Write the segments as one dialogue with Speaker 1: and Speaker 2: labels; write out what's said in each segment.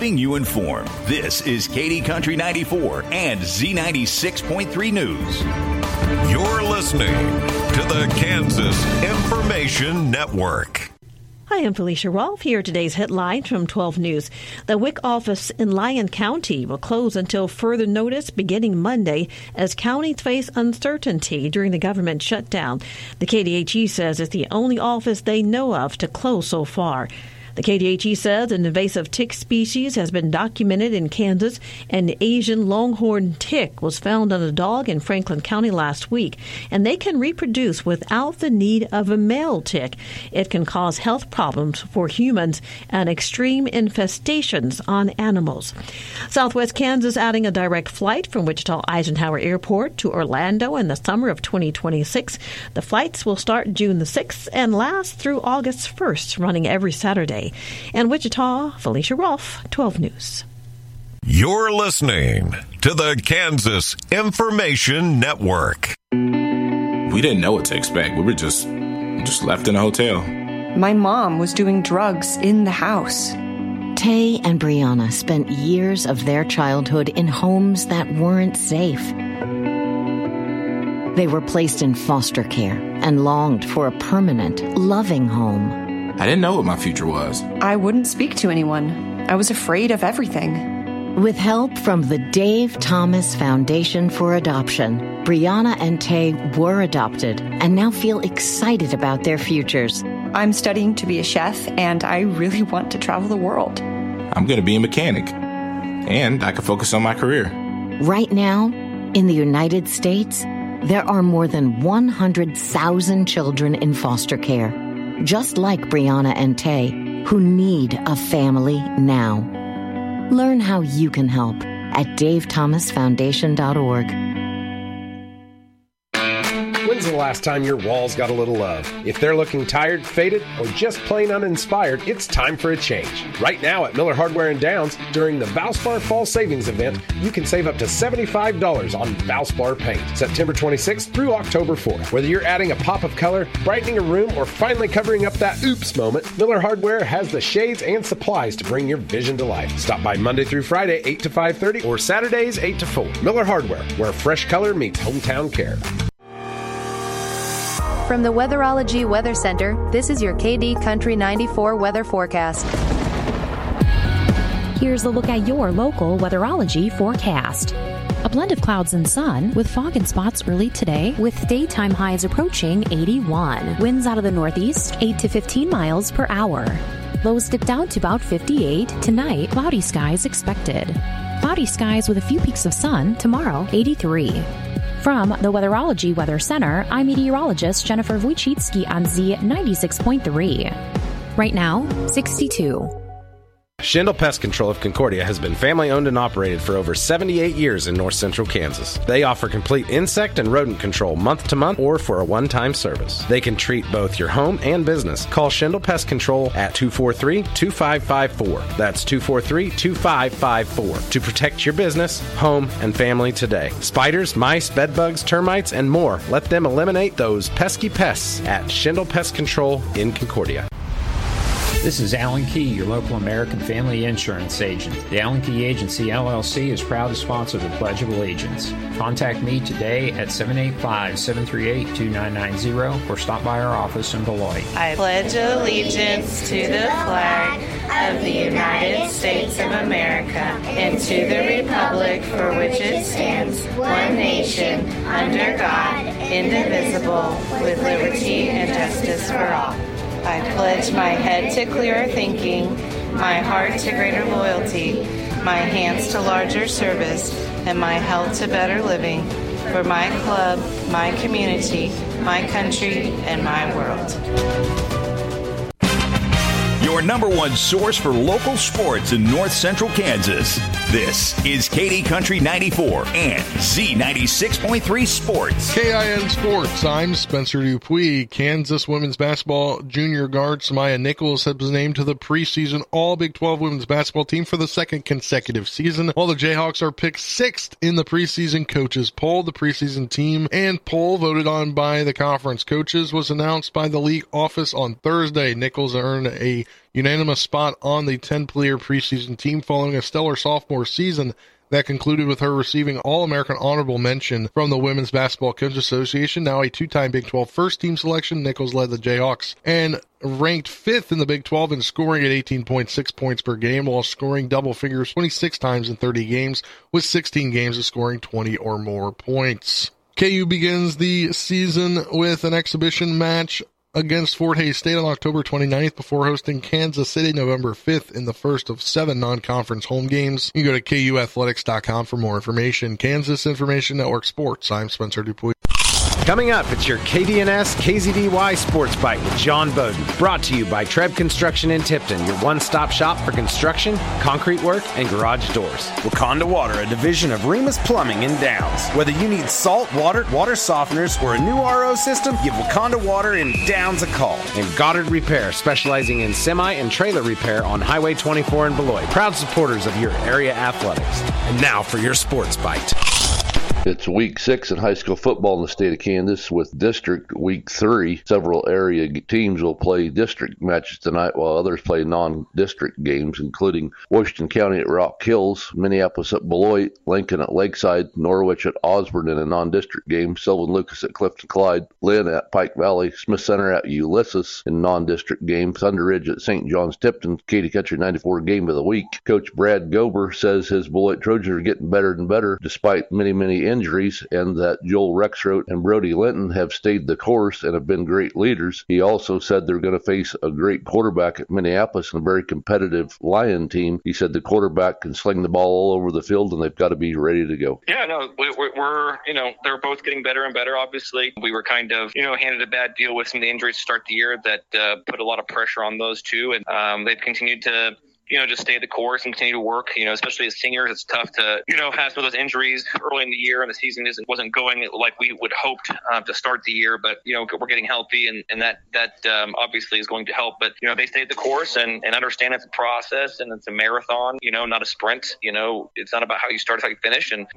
Speaker 1: keeping you informed. This is Katy Country 94 and Z96.3 News.
Speaker 2: You're listening to the Kansas Information Network.
Speaker 3: Hi, I'm Felicia Rolfe. Here are today's headlines from 12 News. The WIC office in Lyon County will close until further notice beginning Monday as counties face uncertainty during the government shutdown. The KDHE says it's the only office they know of to close so far. The KDHE says an invasive tick species has been documented in Kansas. An Asian longhorn tick was found on a dog in Franklin County last week, and they can reproduce without the need of a male tick. It can cause health problems for humans and extreme infestations on animals. Southwest Kansas adding a direct flight from Wichita Eisenhower Airport to Orlando in the summer of 2026. The flights will start June the 6th and last through August 1st, running every Saturday. In Wichita, Felicia Rolfe, 12 News.
Speaker 2: You're listening to the Kansas Information Network.
Speaker 4: We didn't know what to expect. We were just left in a hotel.
Speaker 5: My mom was doing drugs in the house.
Speaker 6: Tay and Brianna spent years of their childhood in homes that weren't safe. They were placed in foster care and longed for a permanent, loving home.
Speaker 4: I didn't know what my future was.
Speaker 5: I wouldn't speak to anyone. I was afraid of everything.
Speaker 6: With help from the Dave Thomas Foundation for Adoption, Brianna and Tay were adopted and now feel excited about their futures.
Speaker 5: I'm studying to be a chef, and I really want to travel the world.
Speaker 4: I'm going to be a mechanic, and I can focus on my career.
Speaker 6: Right now, in the United States, there are more than 100,000 children in foster care, just like Brianna and Tay, who need a family now. Learn how you can help at davethomasfoundation.org.
Speaker 7: When's the last time your walls got a little love? If they're looking tired, faded, or just plain uninspired, it's time for a change. Right now at Miller Hardware and Downs, during the Valspar Fall Savings Event, you can save up to $75 on Valspar paint, September 26th through October 4th. Whether you're adding a pop of color, brightening a room, or finally covering up that oops moment, Miller Hardware has the shades and supplies to bring your vision to life. Stop by Monday through Friday, 8 to 5:30, or Saturdays, 8 to 4. Miller Hardware, where fresh color meets hometown care.
Speaker 8: From the Weatherology Weather Center, this is your KD Country 94 weather forecast.
Speaker 9: Here's a look at your local weatherology forecast. A blend of clouds and sun with fog and spots early today with daytime highs approaching 81. Winds out of the northeast 8 to 15 miles per hour. Lows dip down to about 58. Tonight, cloudy skies expected. Cloudy skies with a few peaks of sun tomorrow, 83. From the Weatherology Weather Center, I'm meteorologist Jennifer Wojcicki on Z96.3. Right now, 62.
Speaker 7: Schindel Pest Control of Concordia has been family-owned and operated for over 78 years in north central Kansas. They offer complete insect and rodent control month to month or for a one-time service. They can treat both your home and business. Call Schindel Pest Control at 243-2554. That's 243-2554 to protect your business, home, and family today. Spiders, mice, bedbugs, termites, and more. Let them eliminate those pesky pests at Schindel Pest Control in Concordia.
Speaker 10: This is Alan Key, your local American Family Insurance agent. The Alan Key Agency, LLC is proud to sponsor the Pledge of Allegiance. Contact me today at 785-738-2990 or stop by our office in Beloit.
Speaker 11: I pledge allegiance to the flag of the United States of America and to the republic for which it stands, one nation, under God, indivisible, with liberty and justice for all. I pledge my head to clearer thinking, my heart to greater loyalty, my hands to larger service, and my health to better living for my club, my community, my country, and my world.
Speaker 1: Your number one source for local sports in north central Kansas. This is Katy Country 94 and Z96.3 Sports.
Speaker 12: KIN Sports. I'm Spencer Dupuis. Kansas women's basketball junior guard Samaya Nichols has been named to the preseason All Big 12 women's basketball team for the second consecutive season, while the Jayhawks are picked 6th in the preseason coaches poll. The preseason team and poll voted on by the conference coaches was announced by the league office on Thursday. Nichols earned a unanimous spot on the 10-player preseason team following a stellar sophomore season that concluded with her receiving All-American honorable mention from the Women's Basketball Coaches Association. Now a two-time Big 12 first-team selection, Nichols led the Jayhawks and ranked 5th in the Big 12 in scoring at 18.6 points per game, while scoring double figures 26 times in 30 games, with 16 games of scoring 20 or more points. KU begins the season with an exhibition match against Fort Hays State on October 29th before hosting Kansas City November 5th in the first of 7 non-conference home games. You can go to KUathletics.com for more information. Kansas Information Network Sports. I'm Spencer Dupuis.
Speaker 7: Coming up, it's your KDNS KZDY Sports Bite with John Bowden. Brought to you by Treb Construction in Tipton, your one-stop shop for construction, concrete work, and garage doors.
Speaker 13: Wakanda Water, a division of Remus Plumbing in Downs. Whether you need salt, water softeners, or a new RO system, give Wakanda Water in Downs a call.
Speaker 7: And Goddard Repair, specializing in semi and trailer repair on Highway 24 in Beloit. Proud supporters of your area athletics. And now for your Sports Bite.
Speaker 14: It's week 6 in high school football in the state of Kansas with district week 3. Several area teams will play district matches tonight while others play non-district games, including Washington County at Rock Hills, Minneapolis at Beloit, Lincoln at Lakeside, Norwich at Osborne in a non-district game, Sylvan Lucas at Clifton Clyde, Lynn at Pike Valley, Smith Center at Ulysses in non-district game, Thunder Ridge at St. John's Tipton, Katy Country 94 game of the week. Coach Brad Gober says his Beloit Trojans are getting better and better despite many injuries, and that Joel Rexroth and Brody Linton have stayed the course and have been great leaders. He also said they're going to face a great quarterback at Minneapolis and a very competitive Lion team. He said the quarterback can sling the ball all over the field, and they've got to be ready to go.
Speaker 15: Yeah, no, we're they're both getting better and better. Obviously, we were kind of handed a bad deal with some of the injuries to start the year that put a lot of pressure on those two, and they've continued to just stay the course and continue to work, especially as seniors. It's tough to, have some of those injuries early in the year and the season wasn't going like we would hoped to start the year, but, we're getting healthy and that obviously is going to help. But, they stayed the course and understand it's a process and it's a marathon, not a sprint. It's not about how you start, it's how you finish. And,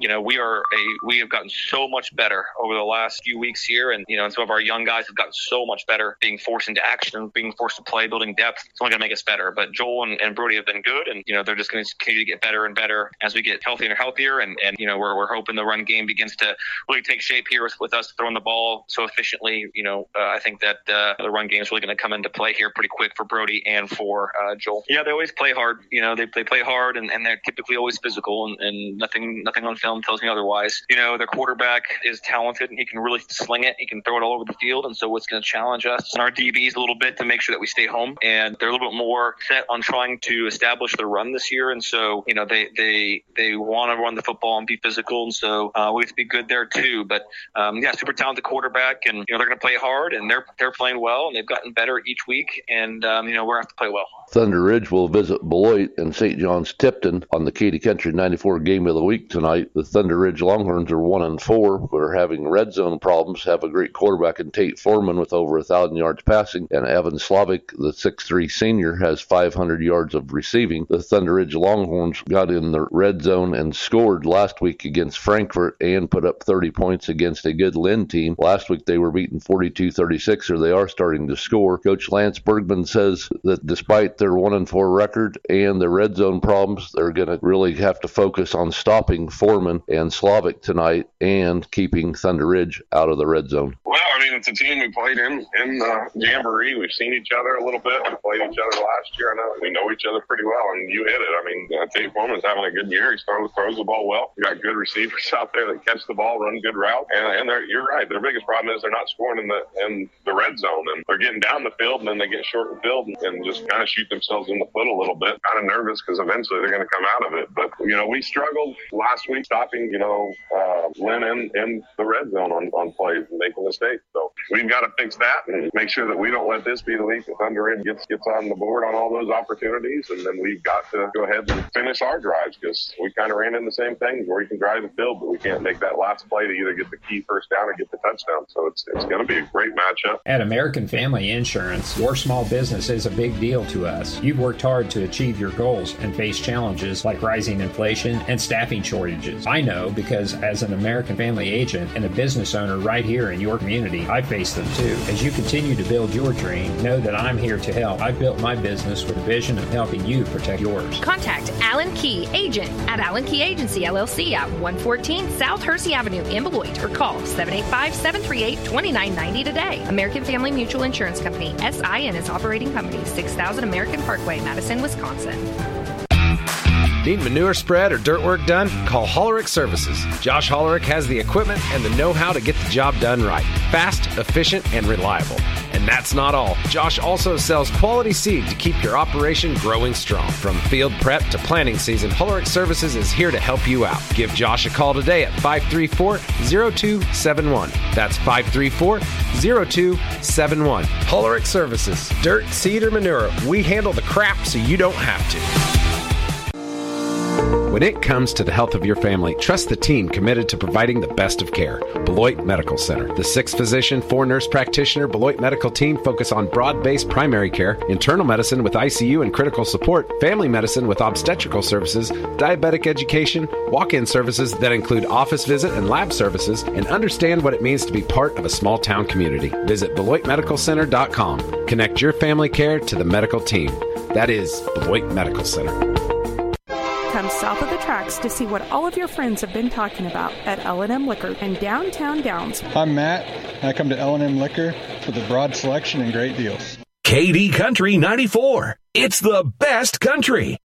Speaker 15: we have gotten so much better over the last few weeks here. And, and some of our young guys have gotten so much better being forced into action, being forced to play, building depth. It's only going to make us better. But Joel and Brody have been good, and they're just going to continue to get better and better as we get healthier and healthier. And we're hoping the run game begins to really take shape here with us throwing the ball so efficiently. I think that the run game is really going to come into play here pretty quick for Brody and for Joel. Yeah, they always play hard. They play hard, and they're typically always physical, and nothing on film tells me otherwise. Their quarterback is talented, and he can really sling it. He can throw it all over the field, and so it's going to challenge us and our DBs a little bit to make sure that we stay home. And they're a little bit more set on trying to establish the run this year, and so they want to run the football and be physical, and so we have to be good there too. But super talented quarterback, and they're going to play hard, and they're playing well, and they've gotten better each week, and we're going to have to play well.
Speaker 14: Thunder Ridge will visit Beloit and St. John's Tipton on the Katy Country 94 game of the week tonight. The Thunder Ridge Longhorns are 1-4, but are having red zone problems. Have a great quarterback in Tate Foreman with over 1,000 yards passing, and Evan Slavic, the 6'3 senior, has 500 yards of receiving. The Thunder Ridge Longhorns got in the red zone and scored last week against Frankfort and put up 30 points against a good Lynn team. Last week they were beaten 42-36, so they are starting to score. Coach Lance Bergman says that despite their 1-4 record and their red zone problems, they're going to really have to focus on stopping Foreman and Slavic tonight and keeping Thunder Ridge out of the red zone.
Speaker 16: Well, it's a team we played in Jamboree. We've seen each other a little bit. We played each other last year. I know we know each other pretty well, and you hit it. Tate Foreman's having a good year. He throws the ball well. You got good receivers out there that catch the ball, run good route, and you're right. Their biggest problem is they're not scoring in the red zone, and they're getting down the field, and then they get short in the field and just kind of shoot themselves in the foot a little bit. Kind of nervous because eventually they're going to come out of it. But we struggled last week stopping Lynn in the red zone on plays and making mistakes. So we've got to fix that and make sure that we don't let this be the week that Thunder Ridge gets on the board on all those opportunities. and then we've got to go ahead and finish our drives because we kind of ran into the same things where you can drive the field, but we can't make that last play to either get the key first down or get the touchdown. So it's going to be a great matchup.
Speaker 10: At American Family Insurance, your small business is a big deal to us. You've worked hard to achieve your goals and face challenges like rising inflation and staffing shortages. I know because as an American Family agent and a business owner right here in your community, I face them too. As you continue to build your dream, know that I'm here to help. I've built my business with a vision of helping you protect yours.
Speaker 17: Contact Alan Key, agent at Alan Key Agency, LLC at 114 South Hersey Avenue in Beloit, or call 785-738-2990 today. American Family Mutual Insurance Company, SIN is operating company, 6000 American Parkway, Madison, Wisconsin.
Speaker 13: Need manure spread or dirt work done? Call Hollerick Services. Josh Hollerick has the equipment and the know-how to get the job done right. Fast, efficient, and reliable. And that's not all. Josh also sells quality seed to keep your operation growing strong. From field prep to planting season, Hollerick Services is here to help you out. Give Josh a call today at 534-0271. That's 534-0271. Hollerick Services. Dirt, seed, or manure, we handle the crap so you don't have to. When it comes to the health of your family, trust the team committed to providing the best of care. Beloit Medical Center. The 6-physician, 4-nurse practitioner Beloit Medical team focus on broad-based primary care, internal medicine with ICU and critical support, family medicine with obstetrical services, diabetic education, walk-in services that include office visit and lab services, and understand what it means to be part of a small-town community. Visit BeloitMedicalCenter.com. Connect your family care to the medical team. That is Beloit Medical Center.
Speaker 18: Come south of the tracks to see what all of your friends have been talking about at L&M Liquor in downtown Downs.
Speaker 19: I'm Matt, and I come to L&M Liquor for the broad selection and great deals.
Speaker 1: KD Country 94. It's the best country.